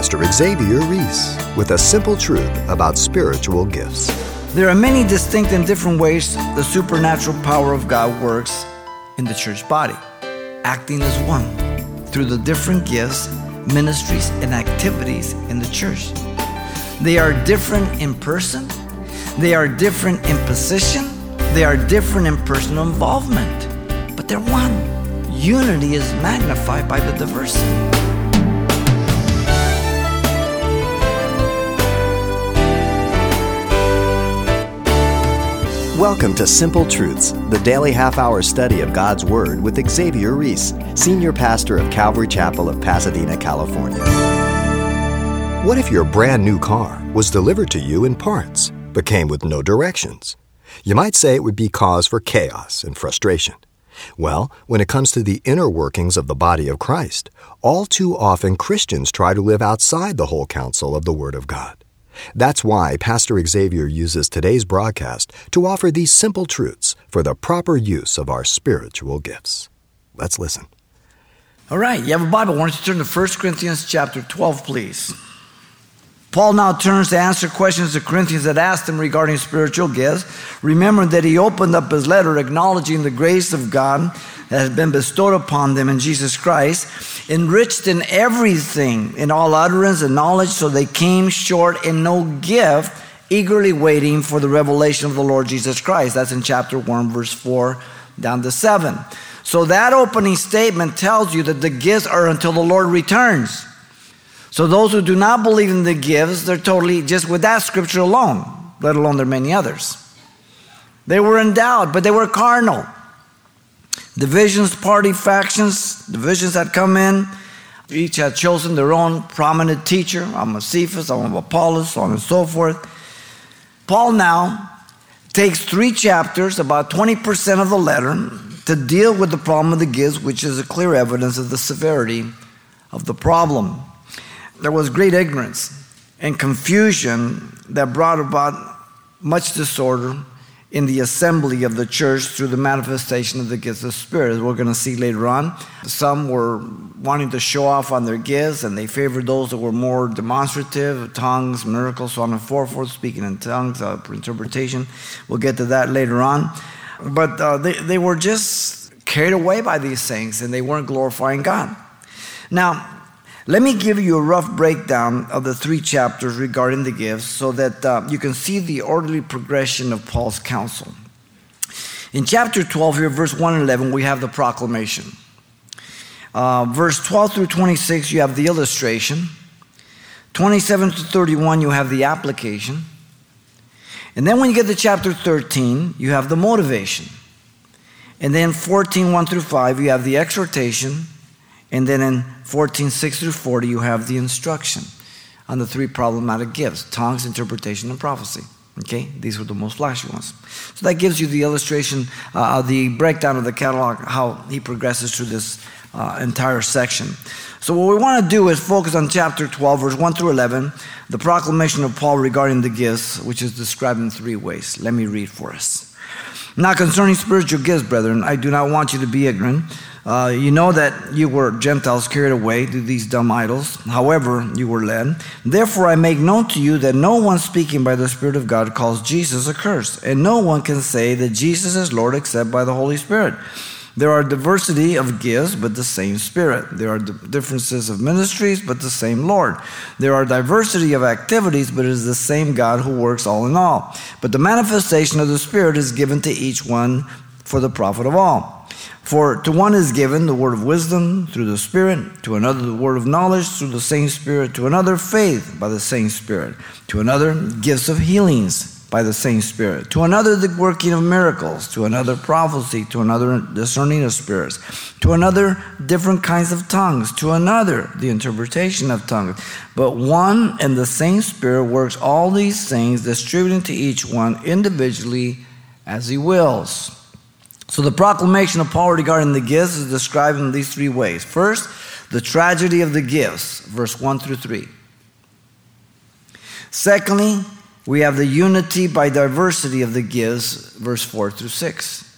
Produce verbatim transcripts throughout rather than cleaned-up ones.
Pastor Xavier Reese with a simple truth about spiritual gifts. There are many distinct and different ways the supernatural power of God works in the church body, acting as one through the different gifts, ministries, and activities in the church. They are different in person, they are different in position, they are different in personal involvement, but they're one. Unity is magnified by the diversity. Welcome to Simple Truths, the daily half-hour study of God's Word with Xavier Reese, Senior Pastor of Calvary Chapel of Pasadena, California. What if your brand new car was delivered to you in parts, but came with no directions? You might say it would be cause for chaos and frustration. Well, when it comes to the inner workings of the body of Christ, all too often Christians try to live outside the whole counsel of the Word of God. That's why Pastor Xavier uses today's broadcast to offer these simple truths for the proper use of our spiritual gifts. Let's listen. All right, you have a Bible. Why don't you turn to First Corinthians chapter twelve, please. Paul now turns to answer questions the Corinthians had asked him regarding spiritual gifts. Remember that he opened up his letter acknowledging the grace of God that has been bestowed upon them in Jesus Christ, enriched in everything, in all utterance and knowledge, so they came short in no gift, eagerly waiting for the revelation of the Lord Jesus Christ. That's in chapter one, verse four, down to seven. So that opening statement tells you that the gifts are until the Lord returns. So those who do not believe in the gifts, they're totally just with that scripture alone, let alone there are many others. They were endowed, but they were carnal. Divisions, party factions, divisions had come in. Each had chosen their own prominent teacher. I'm of Cephas, I'm of Apollos, so on and so forth. Paul now takes three chapters, about twenty percent of the letter, to deal with the problem of the gifts, which is a clear evidence of the severity of the problem. There was great ignorance and confusion that brought about much disorder in the assembly of the church through the manifestation of the gifts of the Spirit, as we're going to see later on. Some were wanting to show off on their gifts, and they favored those that were more demonstrative, tongues, miracles, so on and so forth, speaking in tongues, uh, interpretation. We'll get to that later on. But uh, they, they were just carried away by these things, and they weren't glorifying God. Now, let me give you a rough breakdown of the three chapters regarding the gifts so that uh, you can see the orderly progression of Paul's counsel. In chapter twelve here, verse one and eleven, we have the proclamation. Uh, verse twelve through twenty-six, you have the illustration. twenty-seven to thirty-one, you have the application. And then when you get to chapter thirteen, you have the motivation. And then fourteen, one through five, you have the exhortation. And then in fourteen, six through forty, you have the instruction on the three problematic gifts: tongues, interpretation, and prophecy. Okay, these were the most flashy ones. So that gives you the illustration, uh, the breakdown of the catalog, how he progresses through this uh, entire section. So what we want to do is focus on chapter twelve, verse one through eleven, the proclamation of Paul regarding the gifts, which is described in three ways. Let me read for us. Now concerning spiritual gifts, brethren, I do not want you to be ignorant. Uh, you know that you were Gentiles carried away to these dumb idols. However, you were led. Therefore, I make known to you that no one speaking by the Spirit of God calls Jesus accursed, and no one can say that Jesus is Lord except by the Holy Spirit. There are diversity of gifts, but the same Spirit. There are differences of ministries, but the same Lord. There are diversity of activities, but it is the same God who works all in all. But the manifestation of the Spirit is given to each one for the profit of all. For to one is given the word of wisdom through the Spirit, to another the word of knowledge through the same Spirit, to another faith by the same Spirit, to another gifts of healings by the same Spirit, to another the working of miracles, to another prophecy, to another discerning of spirits, to another different kinds of tongues, to another the interpretation of tongues. But one and the same Spirit works all these things, distributing to each one individually as he wills. So the proclamation of Paul regarding the gifts is described in these three ways. First, the tragedy of the gifts, verse one through three. Secondly, we have the unity by diversity of the gifts, verse four through six.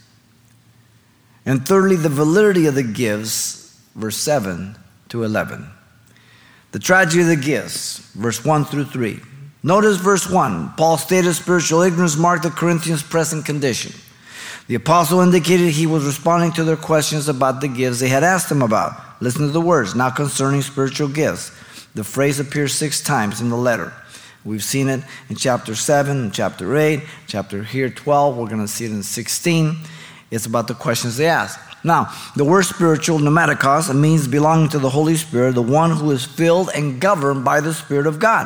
And thirdly, the validity of the gifts, verse seven to eleven. The tragedy of the gifts, verse one through three. Notice verse one. Paul stated spiritual ignorance marked the Corinthians' present condition. The apostle indicated he was responding to their questions about the gifts they had asked him about. Listen to the words, now concerning spiritual gifts. The phrase appears six times in the letter. We've seen it in chapter seven, chapter eight, chapter here twelve. We're going to see it in sixteen. It's about the questions they asked. Now, the word spiritual, pneumatikos, means belonging to the Holy Spirit, the one who is filled and governed by the Spirit of God.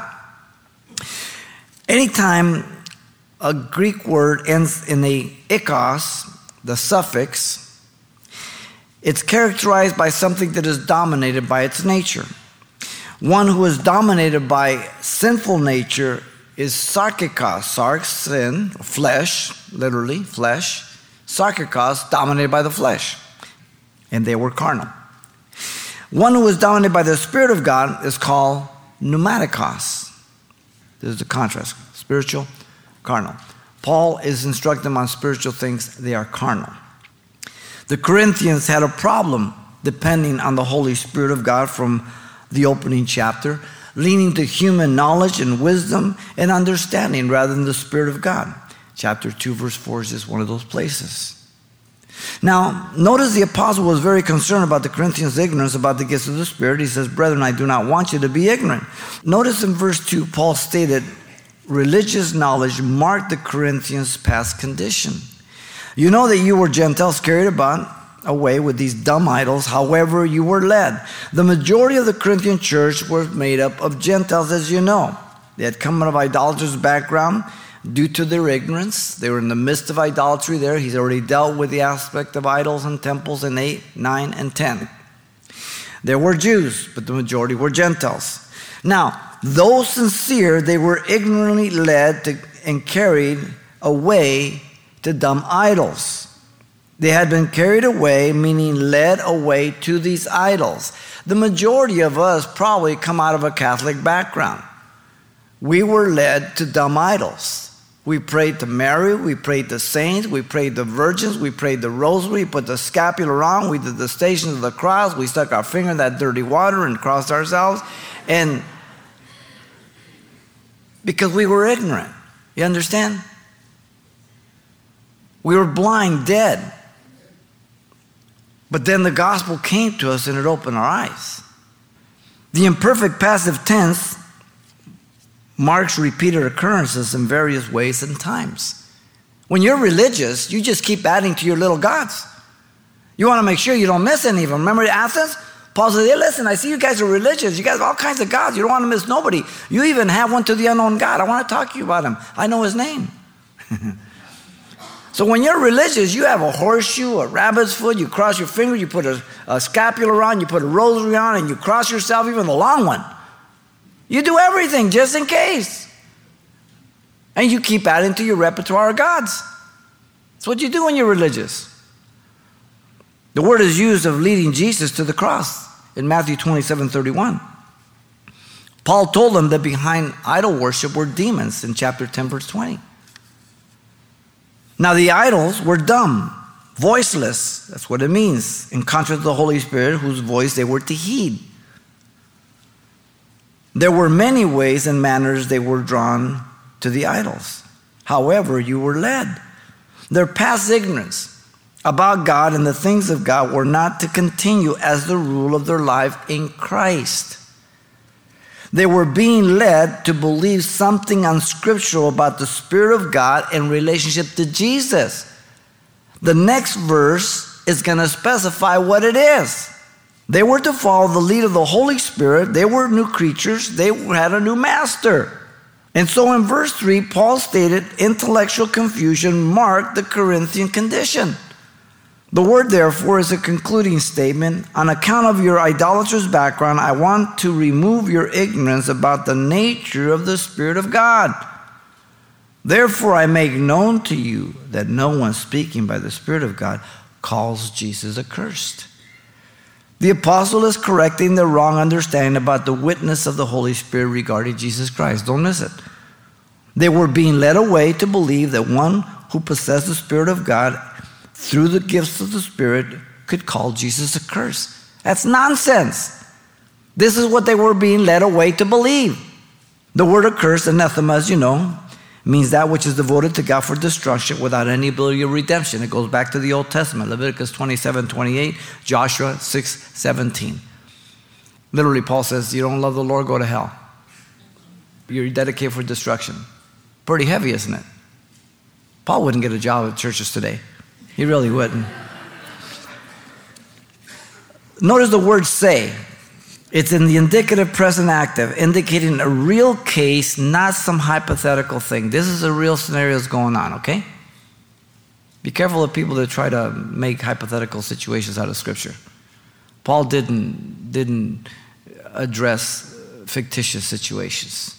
Anytime a Greek word ends in a ikos, the suffix, it's characterized by something that is dominated by its nature. One who is dominated by sinful nature is sarkikos, sarx, sin, flesh, literally, flesh. Sarkikos, dominated by the flesh. And they were carnal. One who is dominated by the Spirit of God is called pneumatikos. This is the contrast. Spiritual, carnal. Paul is instructing them on spiritual things. They are carnal. The Corinthians had a problem depending on the Holy Spirit of God from the opening chapter, leaning to human knowledge and wisdom and understanding rather than the Spirit of God. Chapter two, verse four is just one of those places. Now, notice the apostle was very concerned about the Corinthians' ignorance about the gifts of the Spirit. He says, brethren, I do not want you to be ignorant. Notice in verse two, Paul stated, religious knowledge marked the Corinthians' past condition. You know that you were Gentiles carried about away with these dumb idols, however you were led. The majority of the Corinthian church was made up of Gentiles, as you know. They had come out of idolatrous background due to their ignorance. They were in the midst of idolatry there. He's already dealt with the aspect of idols and temples in eight, nine, and ten. There were Jews, but the majority were Gentiles. Now, though sincere, they were ignorantly led to, and carried away to dumb idols. They had been carried away, meaning led away to these idols. The majority of us probably come out of a Catholic background. We were led to dumb idols. We prayed to Mary, we prayed to saints, we prayed to virgins, we prayed the rosary, put the scapular on, we did the Stations of the Cross, we stuck our finger in that dirty water and crossed ourselves. And because we were ignorant, you understand? We were blind, dead. But then the gospel came to us and it opened our eyes. The imperfect passive tense marks repeated occurrences in various ways and times. When you're religious, you just keep adding to your little gods. You want to make sure you don't miss any of them. Remember Athens? Paul said, hey, listen, I see you guys are religious. You guys have all kinds of gods. You don't want to miss nobody. You even have one to the unknown God. I want to talk to you about him. I know his name. So when you're religious, you have a horseshoe, a rabbit's foot, you cross your finger, you put a, a scapular on, you put a rosary on, and you cross yourself, even the long one. You do everything just in case. And you keep adding to your repertoire of gods. That's what you do when you're religious. The word is used of leading Jesus to the cross in Matthew twenty-seven thirty-one. Paul told them that behind idol worship were demons in chapter ten, verse twenty. Now the idols were dumb, voiceless. That's what it means, in contrast to the Holy Spirit, whose voice they were to heed. There were many ways and manners they were drawn to the idols. However, you were led. Their past ignorance about God and the things of God were not to continue as the rule of their life in Christ. They were being led to believe something unscriptural about the Spirit of God in relationship to Jesus. The next verse is going to specify what it is. They were to follow the lead of the Holy Spirit. They were new creatures. They had a new master. And so in verse three, Paul stated intellectual confusion marked the Corinthian condition. The word, therefore, is a concluding statement. On account of your idolatrous background, I want to remove your ignorance about the nature of the Spirit of God. Therefore, I make known to you that no one speaking by the Spirit of God calls Jesus accursed. The apostle is correcting the wrong understanding about the witness of the Holy Spirit regarding Jesus Christ. Don't miss it. They were being led away to believe that one who possessed the Spirit of God through the gifts of the Spirit could call Jesus accursed. That's nonsense. This is what they were being led away to believe. The word accursed, anathema, as you know, means that which is devoted to God for destruction without any ability of redemption. It goes back to the Old Testament, Leviticus twenty-seven twenty-eight, Joshua six seventeen. Literally, Paul says, you don't love the Lord, go to hell. You're dedicated for destruction. Pretty heavy, isn't it? Paul wouldn't get a job at churches today. He really wouldn't. Notice the word say. It's in the indicative present active, indicating a real case, not some hypothetical thing. This is a real scenario that's going on, okay? Be careful of people that try to make hypothetical situations out of Scripture. Paul didn't, didn't address fictitious situations.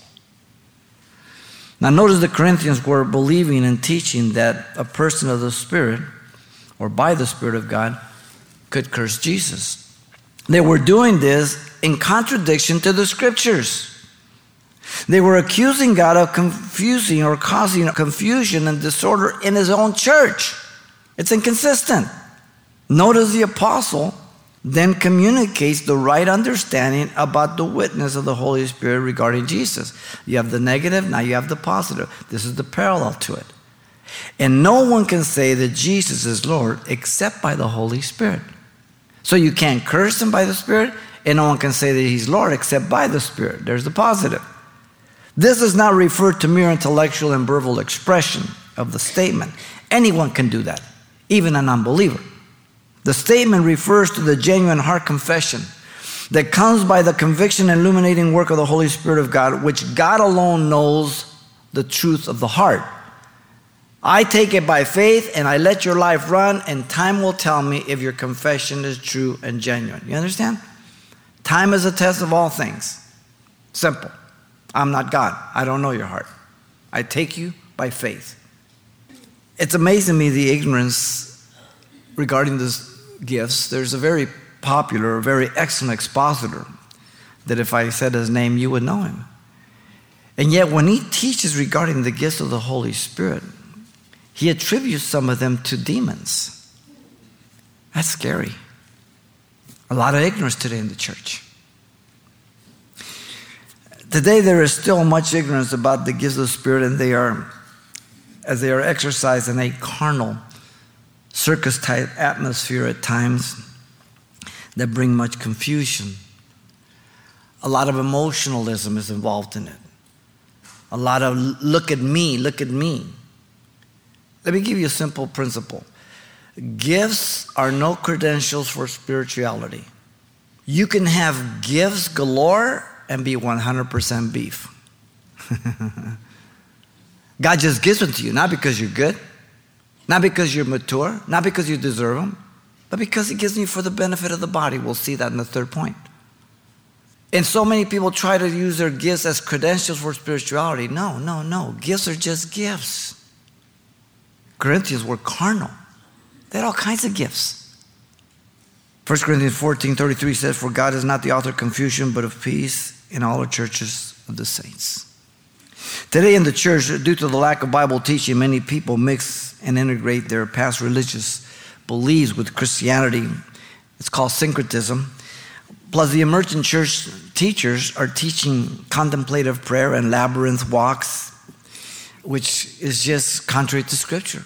Now notice the Corinthians were believing and teaching that a person of the Spirit, or by the Spirit of God, could curse Jesus. They were doing this in contradiction to the Scriptures. They were accusing God of confusing or causing confusion and disorder in his own church. It's inconsistent. Notice the apostle then communicates the right understanding about the witness of the Holy Spirit regarding Jesus. You have the negative, now you have the positive. This is the parallel to it. And no one can say that Jesus is Lord except by the Holy Spirit. So you can't curse him by the Spirit, and no one can say that he's Lord except by the Spirit. There's the positive. This does not refer to mere intellectual and verbal expression of the statement. Anyone can do that, even an unbeliever. The statement refers to the genuine heart confession that comes by the conviction and illuminating work of the Holy Spirit of God, which God alone knows the truth of the heart. I take it by faith and I let your life run, and time will tell me if your confession is true and genuine. You understand? Time is a test of all things. Simple. I'm not God. I don't know your heart. I take you by faith. It's amazing to me the ignorance regarding these gifts. There's a very popular, very excellent expositor that if I said his name, you would know him. And yet when he teaches regarding the gifts of the Holy Spirit, he attributes some of them to demons. That's scary. A lot of ignorance today in the church. Today there is still much ignorance about the gifts of the Spirit, and they are, as they are exercised in a carnal, circus-type atmosphere at times that bring much confusion. A lot of emotionalism is involved in it. A lot of look at me, look at me. Let me give you a simple principle. Gifts are no credentials for spirituality. You can have gifts galore and be one hundred percent beef. God just gives them to you, not because you're good, not because you're mature, not because you deserve them, but because he gives them for the benefit of the body. We'll see that in the third point. And so many people try to use their gifts as credentials for spirituality. No, no, no. Gifts are just gifts. Corinthians were carnal. They had all kinds of gifts. First Corinthians fourteen thirty-three says, for God is not the author of confusion, but of peace in all the churches of the saints. Today in the church, due to the lack of Bible teaching, many people mix and integrate their past religious beliefs with Christianity. It's called syncretism. Plus, the emergent church teachers are teaching contemplative prayer and labyrinth walks, which is just contrary to Scripture.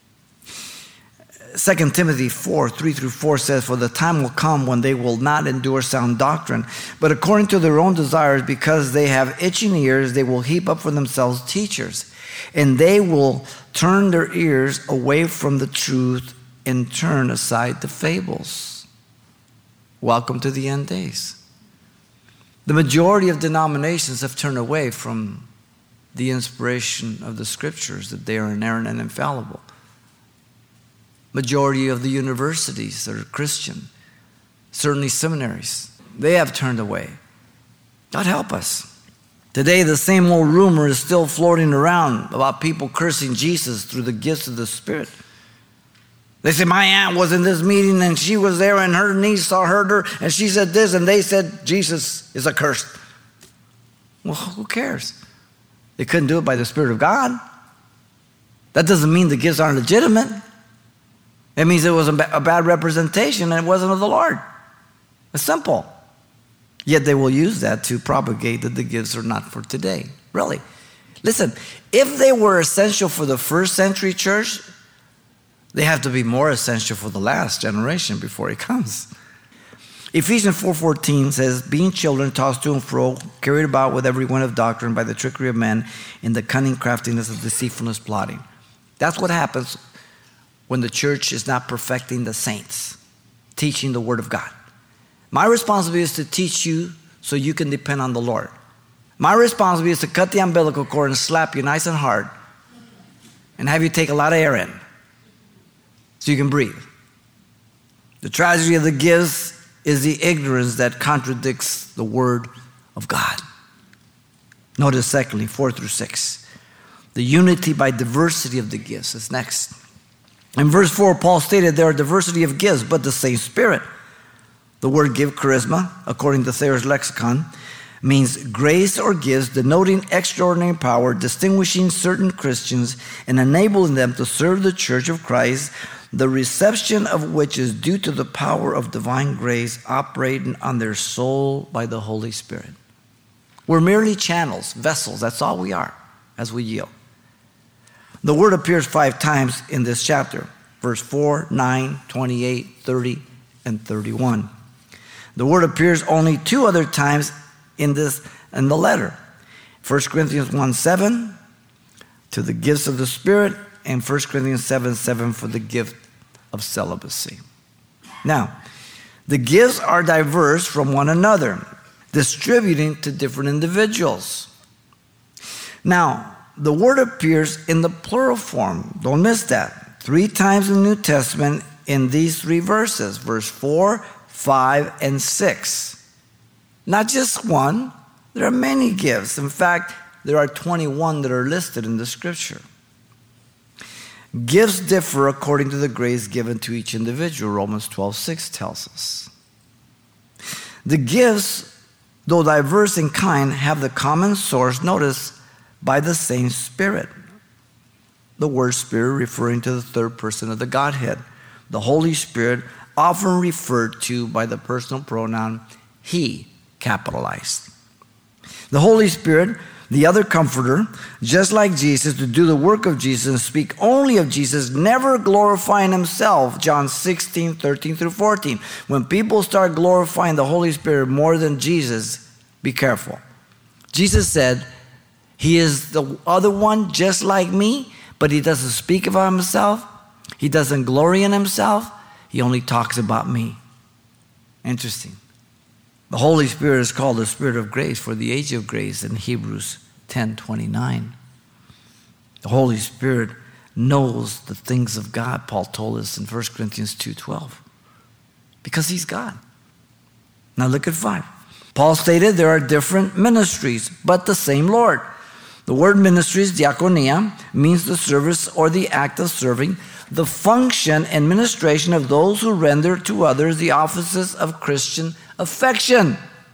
Second Timothy four, three through four says, for the time will come when they will not endure sound doctrine, but according to their own desires, because they have itching ears, they will heap up for themselves teachers, and they will turn their ears away from the truth and turn aside to fables. Welcome to the end days. The majority of denominations have turned away from the inspiration of the Scriptures, that they are inerrant and infallible. Majority of the universities that are Christian, certainly seminaries, they have turned away. God help us. Today, the same old rumor is still floating around about people cursing Jesus through the gifts of the Spirit. They say, my aunt was in this meeting and she was there and her niece saw her and she said this and they said Jesus is accursed. Well, who cares? They couldn't do it by the Spirit of God. That doesn't mean the gifts aren't legitimate. It means it was a bad representation and it wasn't of the Lord. It's simple. Yet they will use that to propagate that the gifts are not for today. Really. Listen, if they were essential for the first century church, they have to be more essential for the last generation before he comes. Ephesians four fourteen says, being children tossed to and fro, carried about with every wind of doctrine by the trickery of men in the cunning craftiness of deceitfulness plotting. That's what happens when the church is not perfecting the saints, teaching the word of God. My responsibility is to teach you so you can depend on the Lord. My responsibility is to cut the umbilical cord and slap you nice and hard and have you take a lot of air in so you can breathe. The tragedy of the gifts is the ignorance that contradicts the word of God. Notice secondly, four through six. The unity by diversity of the gifts is next. In verse four, Paul stated there are diversity of gifts, but the same Spirit. The word give, charisma, according to Thayer's lexicon, means grace or gifts denoting extraordinary power, distinguishing certain Christians and enabling them to serve the church of Christ, the reception of which is due to the power of divine grace operating on their soul by the Holy Spirit. We're merely channels, vessels, that's all we are as we yield. The word appears five times in this chapter, verse four, nine, twenty-eight, thirty, and thirty-one. The word appears only two other times in this in the letter. First Corinthians one seven, to the gifts of the Spirit, and First Corinthians seven seven for the gift of celibacy. Now, the gifts are diverse from one another, distributing to different individuals. Now, the word appears in the plural form. Don't miss that. Three times in the New Testament in these three verses, verse four, five, and six. Not just one, there are many gifts. In fact, there are twenty-one that are listed in the scripture. Gifts differ according to the grace given to each individual, Romans twelve six tells us. The gifts, though diverse in kind, have the common source, notice, by the same Spirit. The word Spirit referring to the third person of the Godhead. The Holy Spirit, often referred to by the personal pronoun He, capitalized. The Holy Spirit, the other comforter, just like Jesus, to do the work of Jesus and speak only of Jesus, never glorifying himself, John sixteen, thirteen through fourteen. When people start glorifying the Holy Spirit more than Jesus, be careful. Jesus said, he is the other one just like me, but he doesn't speak about himself. He doesn't glory in himself. He only talks about me. Interesting. The Holy Spirit is called the Spirit of grace for the age of grace in Hebrews ten twenty-nine. The Holy Spirit knows the things of God, Paul told us in First Corinthians two twelve, because he's God. Now look at five. Paul stated there are different ministries, but the same Lord. The word ministries, diakonia, means the service or the act of serving, the function and ministration of those who render to others the offices of Christian affection.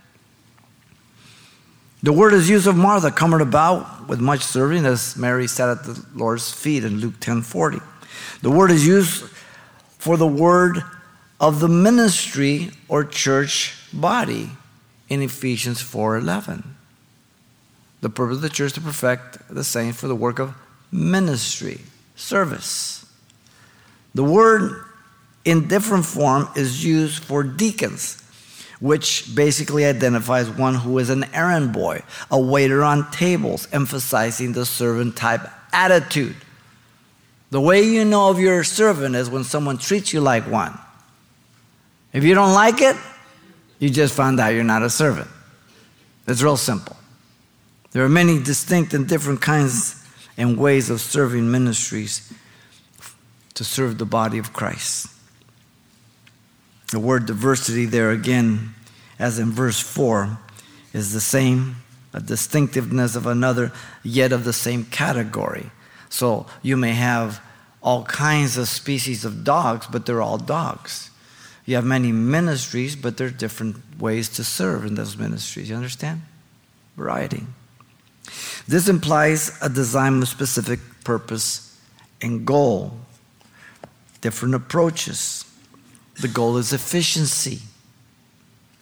The word is used of Martha, coming about with much serving as Mary sat at the Lord's feet in Luke ten forty. The word is used for the word of the ministry or church body in Ephesians four eleven. The purpose of the church to perfect the saints for the work of ministry, service. The word in different form is used for deacons, which basically identifies one who is an errand boy, a waiter on tables, emphasizing the servant type attitude. The way you know if you're a servant is when someone treats you like one. If you don't like it, you just found out you're not a servant. It's real simple. There are many distinct and different kinds and ways of serving ministries to serve the body of Christ. The word diversity there again, as in verse four, is the same, a distinctiveness of another, yet of the same category. So you may have all kinds of species of dogs, but they're all dogs. You have many ministries, but there are different ways to serve in those ministries. You understand? Variety. This implies a design with specific purpose and goal. Different approaches. The goal is efficiency.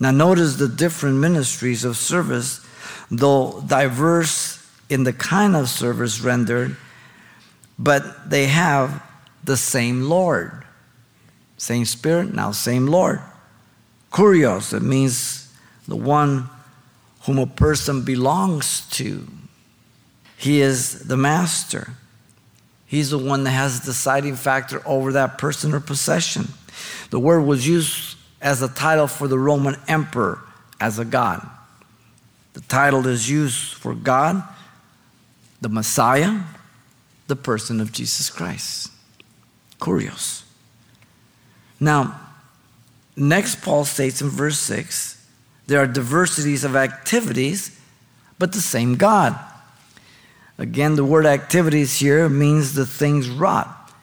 Now notice the different ministries of service, though diverse in the kind of service rendered, but they have the same Lord. Same Spirit, now same Lord. Kurios, it means the one whom a person belongs to. He is the master. He's the one that has the deciding factor over that person or possession. The word was used as a title for the Roman emperor as a god. The title is used for God, the Messiah, the person of Jesus Christ. Kurios. Now, next Paul states in verse six, there are diversities of activities, but the same God. Again, the word activities here means the things wrought.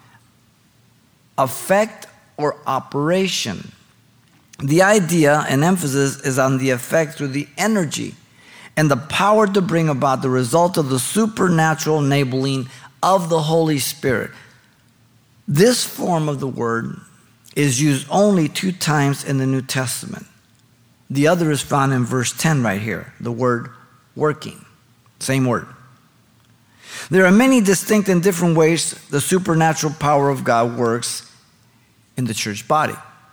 Effect or operation. The idea and emphasis is on the effect through the energy and the power to bring about the result of the supernatural enabling of the Holy Spirit. This form of the word is used only two times in the New Testament. The other is found in verse ten right here, the word working. Same word. There are many distinct and different ways the supernatural power of God works in the church body.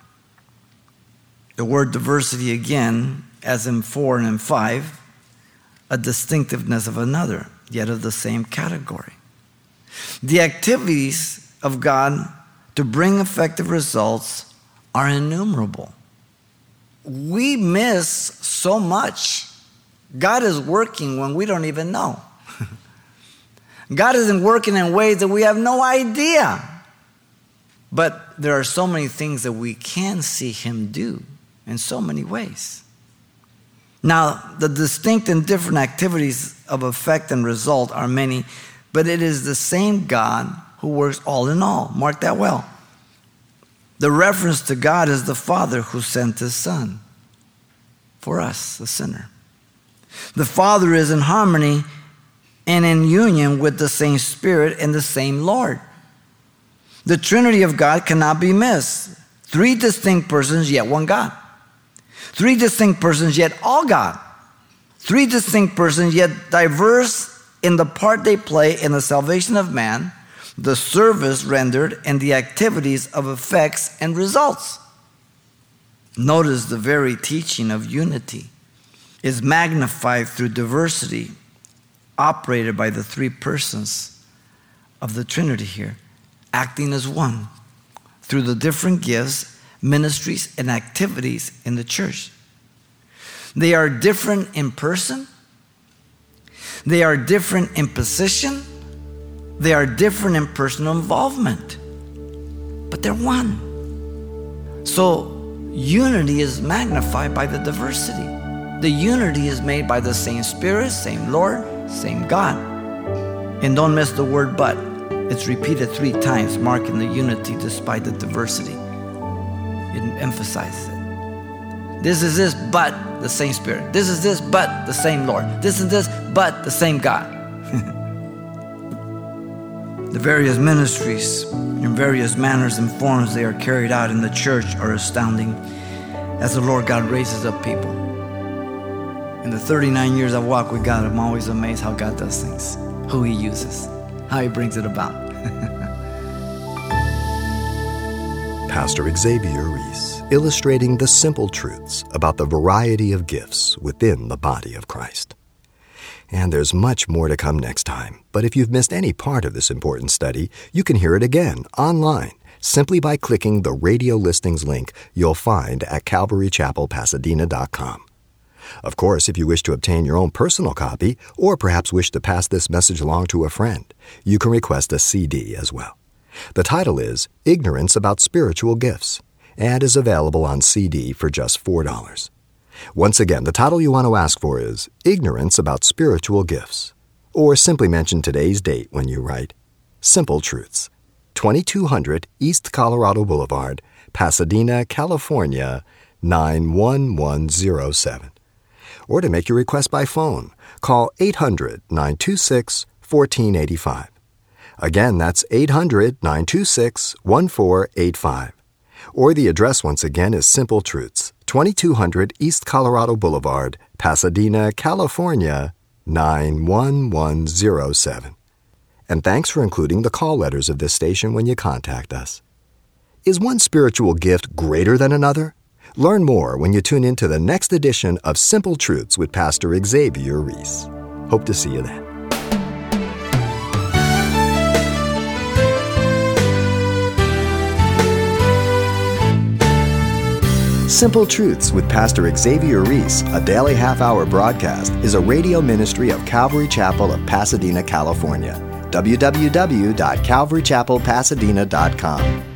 The word diversity again, as in four and in five, a distinctiveness of another, yet of the same category. The activities of God to bring effective results are innumerable. We miss so much. God is working when we don't even know. God isn't working in ways that we have no idea. But there are so many things that we can see Him do in so many ways. Now, the distinct and different activities of effect and result are many, but it is the same God who works all in all. Mark that well. The reference to God is the Father who sent His Son for us, the sinner. The Father is in harmony and in union with the same Spirit and the same Lord. The Trinity of God cannot be missed. Three distinct persons, yet one God. Three distinct persons, yet all God. Three distinct persons, yet diverse in the part they play in the salvation of man, the service rendered, and the activities of effects and results. Notice the very teaching of unity is magnified through diversity operated by the three persons of the Trinity here, acting as one through the different gifts, ministries, and activities in the church. They are different in person. They are different in position. They are different in personal involvement. But they're one. So unity is magnified by the diversity. The unity is made by the same Spirit, same Lord, same God. And don't miss the word but. It's repeated three times, marking the unity despite the diversity. It emphasizes it. This is this, but the same Spirit. This is this, but the same Lord. This is this, but the same God. The various ministries, in various manners and forms they are carried out in the church are astounding as the Lord God raises up people. In the thirty-nine years I've walked with God, I'm always amazed how God does things, who He uses, how He brings it about. Pastor Xavier Reese, illustrating the simple truths about the variety of gifts within the body of Christ. And there's much more to come next time, but if you've missed any part of this important study, you can hear it again online simply by clicking the radio listings link you'll find at calvary chapel pasadena dot com. Of course, if you wish to obtain your own personal copy, or perhaps wish to pass this message along to a friend, you can request a C D as well. The title is Ignorance About Spiritual Gifts, and is available on C D for just four dollars. Once again, the title you want to ask for is Ignorance About Spiritual Gifts, or simply mention today's date when you write Simple Truths, twenty-two hundred East Colorado Boulevard, Pasadena, California, nine one one zero seven. Or to make your request by phone, call eight hundred, nine two six, one four eight five. Again, that's eight hundred, nine two six, one four eight five. Or the address once again is Simple Truths, twenty-two hundred East Colorado Boulevard, Pasadena, California, nine one one zero seven. And thanks for including the call letters of this station when you contact us. Is one spiritual gift greater than another? Learn more when you tune in to the next edition of Simple Truths with Pastor Xavier Reese. Hope to see you then. Simple Truths with Pastor Xavier Reese, a daily half-hour broadcast, is a radio ministry of Calvary Chapel of Pasadena, California. w w w dot calvary chapel pasadena dot com